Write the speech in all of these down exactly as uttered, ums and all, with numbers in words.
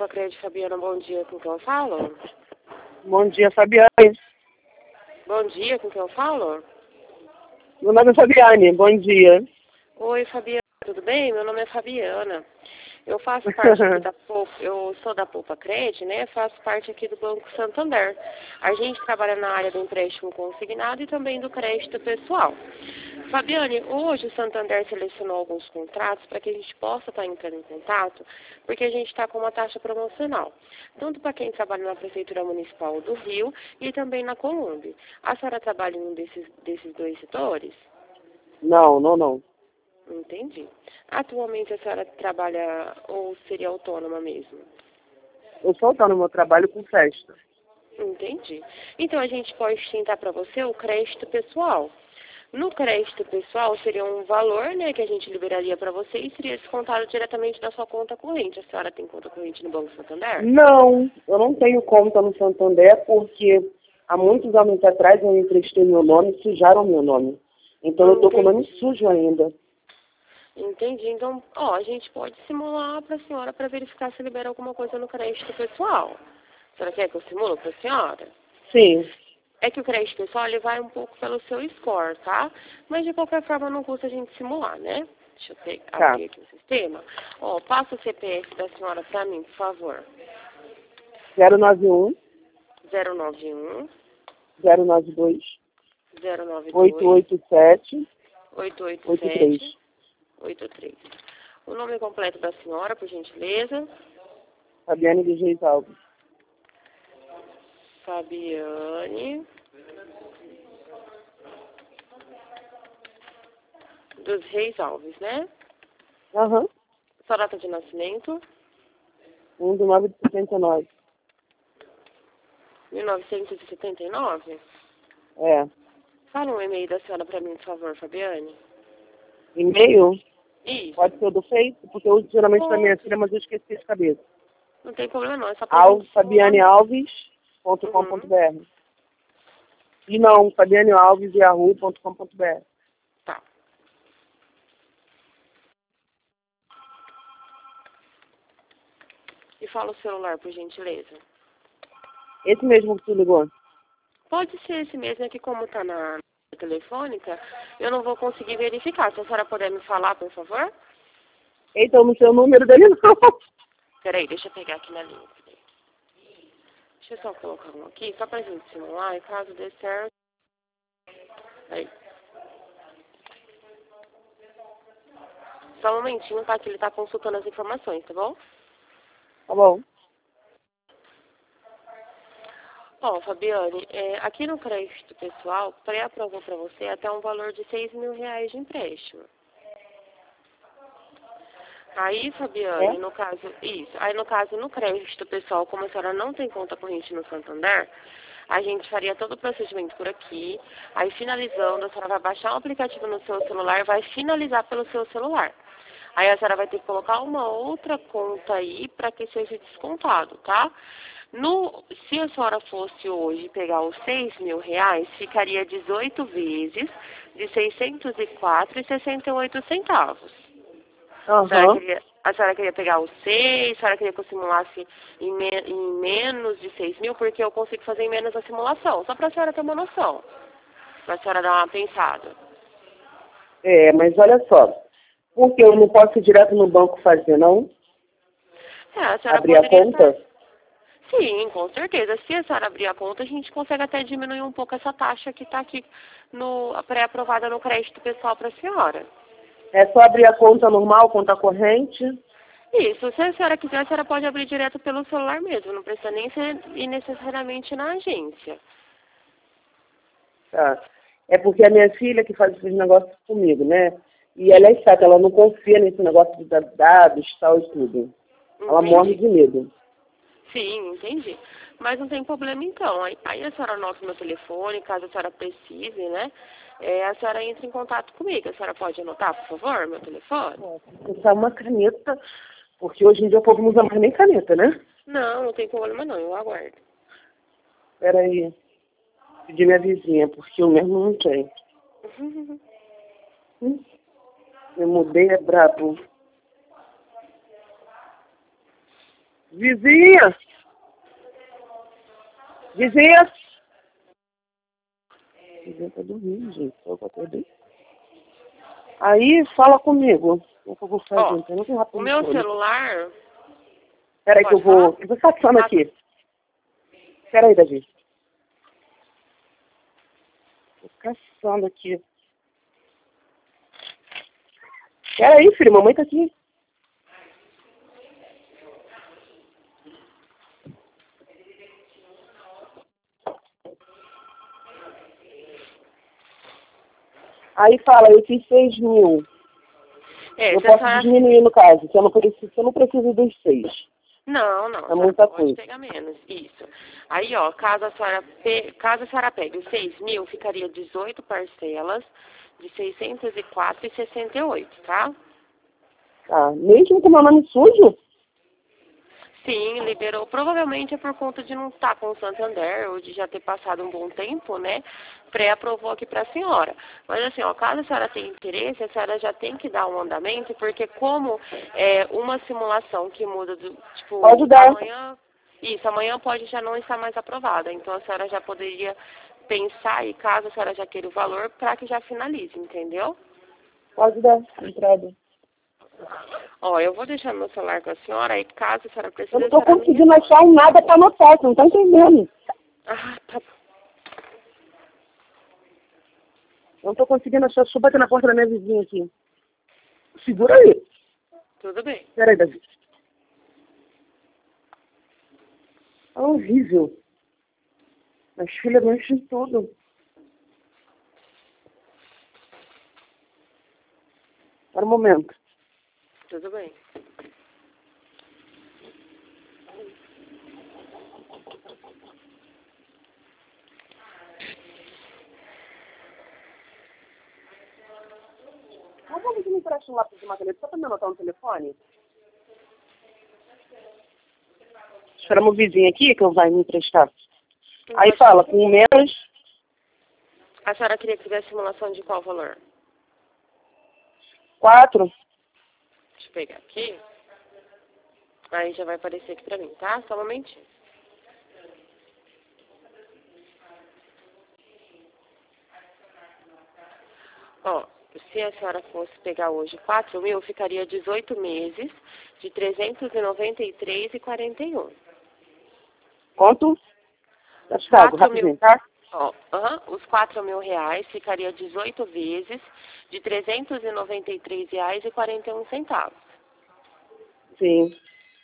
Poupa Crédito, Fabiana, bom dia, com quem eu falo? Bom dia, Fabiane. Bom dia, com quem eu falo? Meu nome é Fabiane, bom dia. Oi, Fabiana, tudo bem? Meu nome é Fabiana. Eu faço parte aqui da Poupa, eu sou da Poupa Crédito, né? Faço parte aqui do Banco Santander. A gente trabalha na área do empréstimo consignado e também do crédito pessoal. Fabiane, hoje o Santander selecionou alguns contratos para que a gente possa estar entrando em contato, porque a gente está com uma taxa promocional, tanto para quem trabalha na Prefeitura Municipal do Rio e também na Columbe. A senhora trabalha em um desses, desses dois setores? Não, não, não. Entendi. Atualmente a senhora trabalha ou seria autônoma mesmo? Eu só estou no meu trabalho com festa. Entendi. Então a gente pode tentar para você o crédito pessoal. No crédito pessoal seria um valor, né, que a gente liberaria para você e seria descontado diretamente da sua conta corrente. A senhora tem conta corrente no Banco Santander? Não, eu não tenho conta no Santander porque há muitos anos atrás eu emprestei meu nome e sujaram meu nome. Então eu estou com o nome sujo ainda. Entendi. Então, ó, a gente pode simular para a senhora para verificar se libera alguma coisa no crédito pessoal. A senhora quer que eu simule para a senhora? Sim. É que o crédito pessoal ele vai um pouco pelo seu score, tá? Mas de qualquer forma não custa a gente simular, né? Deixa eu pegar, Tá. abrir aqui o sistema. Ó, passa o C P F da senhora para mim, por favor. zero nove um, zero nove um, zero nove dois, zero nove oito dois, oito sete, oito oito oito sete, três. oito três. O nome completo da senhora, por gentileza. Fabiane dos Reis Alves. Fabiane dos Reis Alves, né? Aham. Sua data de nascimento? um de nove de setenta e nove. mil novecentos e setenta e nove? É. Fala um e-mail da senhora para mim, por favor, Fabiane. E-mail? Isso. Pode ser o do Face, porque eu uso geralmente para minha filha, mas eu esqueci de cabeça. Não tem problema não, é só pra Al, gente fabiane alves ponto com ponto br. Uhum. E não, fabiane alves yahoo ponto com ponto br. Tá. E fala o celular, por gentileza. Esse mesmo que tu ligou? Pode ser esse mesmo, é que como tá na telefônica, eu não vou conseguir verificar. Se a senhora puder me falar, por favor? Eita, eu não sei o número dele não. Peraí, deixa eu pegar aqui na linha. Deixa eu só colocar um aqui, só pra gente simular, e caso dê certo. Aí. Só um momentinho, tá? Que ele tá consultando as informações, tá bom? Tá bom. Ó, Fabiane, é, aqui no crédito pessoal, pré-aprovou para você até um valor de seis mil reais de empréstimo. Aí, Fabiane, É? no caso, isso, aí no caso, no crédito pessoal, como a senhora não tem conta corrente no Santander, a gente faria todo o procedimento por aqui, aí finalizando, a senhora vai baixar um aplicativo no seu celular e vai finalizar pelo seu celular. Aí a senhora vai ter que colocar uma outra conta aí para que seja descontado, tá? No, se a senhora fosse hoje pegar os seis mil reais, ficaria dezoito vezes de seiscentos e quatro reais e sessenta e oito centavos. Aham. A senhora queria, a senhora queria pegar os seis, a senhora queria que eu simulasse em, me, em menos de seis mil, porque eu consigo fazer em menos a simulação, só para a senhora ter uma noção, para a senhora dar uma pensada. É, mas olha só. Porque eu não posso ir direto no banco fazer, não? É, a senhora Abrir a poderia conta? estar... Sim, com certeza. Se a senhora abrir a conta, a gente consegue até diminuir um pouco essa taxa que está aqui no, pré-aprovada no crédito pessoal para a senhora. É só abrir a conta normal, conta corrente? Isso, se a senhora quiser, a senhora pode abrir direto pelo celular mesmo, não precisa nem ser ir necessariamente na agência. Tá. É porque a minha filha que faz esses negócios comigo, né? E ela é chata, ela não confia nesse negócio de dados, tal e tudo. Ela Entendi. morre de medo. Sim, entendi. Mas não tem problema então. Aí, aí a senhora anota o meu telefone, caso a senhora precise, né? É, a senhora entra em contato comigo. A senhora pode anotar, por favor, meu telefone? Usar uma caneta, porque hoje em dia o povo não usa mais nem caneta, né? Não, não tem problema não, eu aguardo. Espera aí. Pedir minha vizinha, porque eu mesmo não tenho. Hum? Eu mudei, é brabo. Vizinha! Vizinha! Vizinha tá dormindo, gente. Só pra poder. Aí, fala comigo. O que eu vou fazer? Ó, Então, rápido o meu todo. celular... Peraí que eu Pode vou... falar? Eu vou passando Ah, aqui. Peraí, Davi. Tô caçando aqui. Peraí, filho. Mamãe tá aqui. Aí fala, eu fiz seis mil. é, Eu você posso só... diminuir no caso, se eu não preciso, se eu não preciso dos seis. Não, não, a É senhora muita pode coisa. pegar menos, isso. Aí, ó, caso a senhora, pe... caso a senhora pegue os seis mil, ficaria dezoito parcelas de seiscentos e quatro reais e sessenta e oito centavos, tá? Tá. Mesmo com meu nome sujo? Sim, liberou. Provavelmente é por conta de não estar com o Santander ou de já ter passado um bom tempo, né? Pré-aprovou aqui para a senhora. Mas assim, ó, caso a senhora tenha interesse, a senhora já tem que dar um andamento, porque como é uma simulação que muda do, tipo, Pode dar. amanhã, isso, amanhã pode já não estar mais aprovada. Então a senhora já poderia pensar e caso a senhora já queira o valor, para que já finalize, entendeu? Pode dar. Entrada. Ó, eu vou deixar meu celular com a senhora e caso a senhora precise, Eu não a tô senhora me conseguindo retorna. achar nada pra anotar, você não tá entendendo. Ah, tá. Eu não tô conseguindo achar. Deixa eu bater na porta da minha vizinha aqui. Segura aí. Tudo bem. Peraí, Davi. É horrível. As filhas mexem em tudo. Para um momento. Tudo bem. Não vamos me emprestar um lápis de uma caneta só pra me anotar no telefone? Esperamos o vizinho aqui que eu vai me emprestar. Aí Pode fala, falar. com menos A senhora queria que fizesse simulação de qual valor? quatro. Deixa eu pegar aqui. Aí já vai aparecer aqui pra mim, tá? Só um momentinho. Ó, se a senhora fosse pegar hoje quatro mil, ficaria dezoito meses de trezentos e noventa e três reais e quarenta e um centavos. Quanto? Tá chegado, quatro mil, rapidinho, tá? ó, aham, os quatro mil reais ficaria dezoito vezes de trezentos e noventa e três reais e quarenta e um centavos, Sim.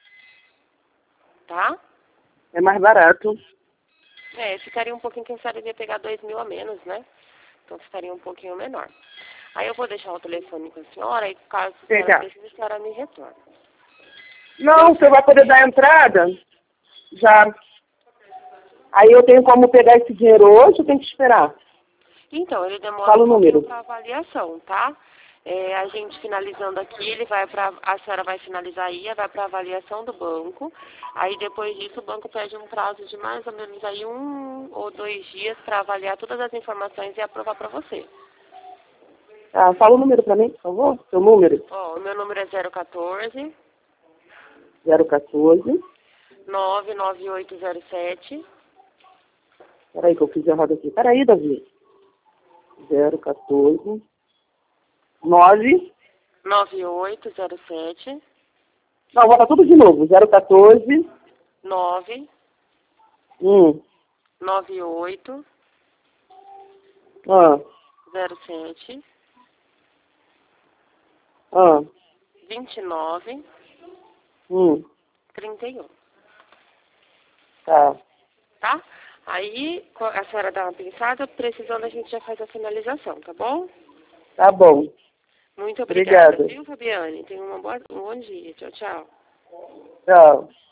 tá? É mais barato. É, ficaria um pouquinho que a senhora iria pegar dois mil a menos, né? Então ficaria um pouquinho menor. Aí eu vou deixar o telefone com a senhora e caso a senhora Pegar. precise, a senhora me retorna. Não, você vai poder dar a entrada? Já. Aí eu tenho como pegar esse dinheiro hoje ou tem que esperar? Então, ele demora Fala um o pouquinho número. para avaliação, tá? É, a gente finalizando aqui, ele vai para a senhora vai finalizar aí, vai para avaliação do banco. Aí depois disso o banco pede um prazo de mais ou menos aí um ou dois dias para avaliar todas as informações e aprovar para você. Ah, fala o número pra mim, por favor. Seu número. Ó, o meu número é zero um quatro zero um quatro. nove nove oito zero sete. Peraí que eu fiz errado aqui. Peraí, Davi. zero um quatro. nove. nove oito zero sete. Não, bota tudo de novo. zero um quatro. nove um. nove oito Ah. zero sete Ah. vinte e nove Um. trinta e um. Tá. Tá? Aí co- a senhora dá uma pensada, precisando a gente já faz a finalização, tá bom? Tá bom. Muito obrigada, Obrigada. viu, Fabiane? Tenha uma boa, um bom dia. Tchau, tchau. Tchau.